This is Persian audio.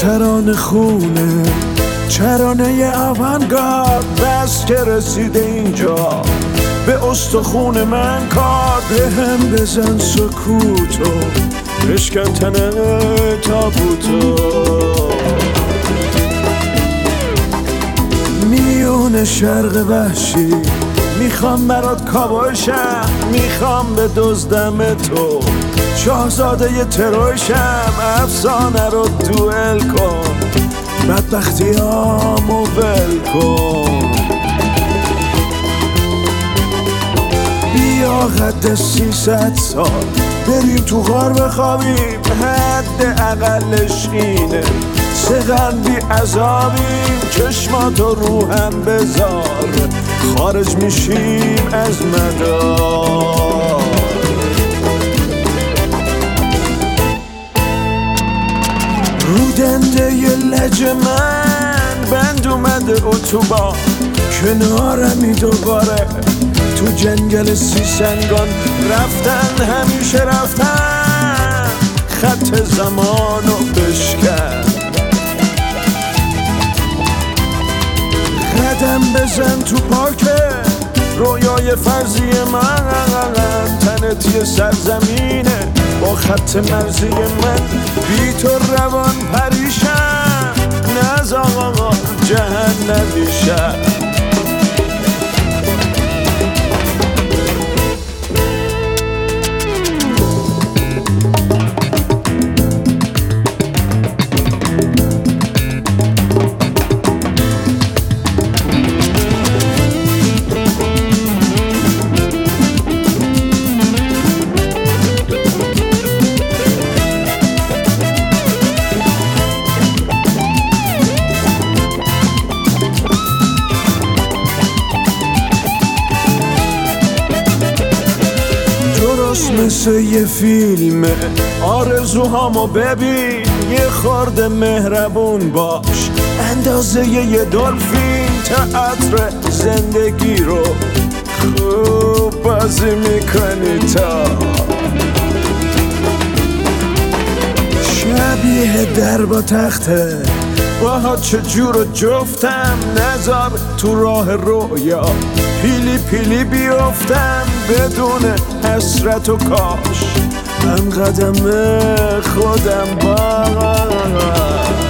ترانه خونه، ترانه آونگارد، بس که رسیده اینجا به استخون من کار. به هم بزن سکوتو، بشکن تنه تابوتو، میون شرق وحشی میخوام برات کابوشم، میخوام به دزدم تو شاهزاده ی تروشم. افسانه رو دوئل کن، بدبختیامو ول کن. بیا قد 300 سال بریم تو غار بخوابیم، حد اقلش اینه سقن بی عذابیم. چشماتو روهم بذار، خارج میشیم از مدار. رودنده ی لج من بند اومده اتوبان، کنارمی دوباره تو جنگل سیسنگان. رفتن همیشه رفتن، خط زمانو بشکن. قدم بزن تو پارک رویای فرضی من، تنت یه سرزمینه با خط مرزی من. بی تو روان پریشم، نز آقا جهنمیشم. مثل یه فیلمه، آرزوهامو ببین، یه خورده مهربون باش، اندازه یه دلفین. تئاتر زندگی رو خوب بازی میکنی تا شبیه در با تخته. باهات چجور جفتم، نذار تو راه رویا پیلی پیلی بیفتم بدون حسرت و کاش هم قدم خودم با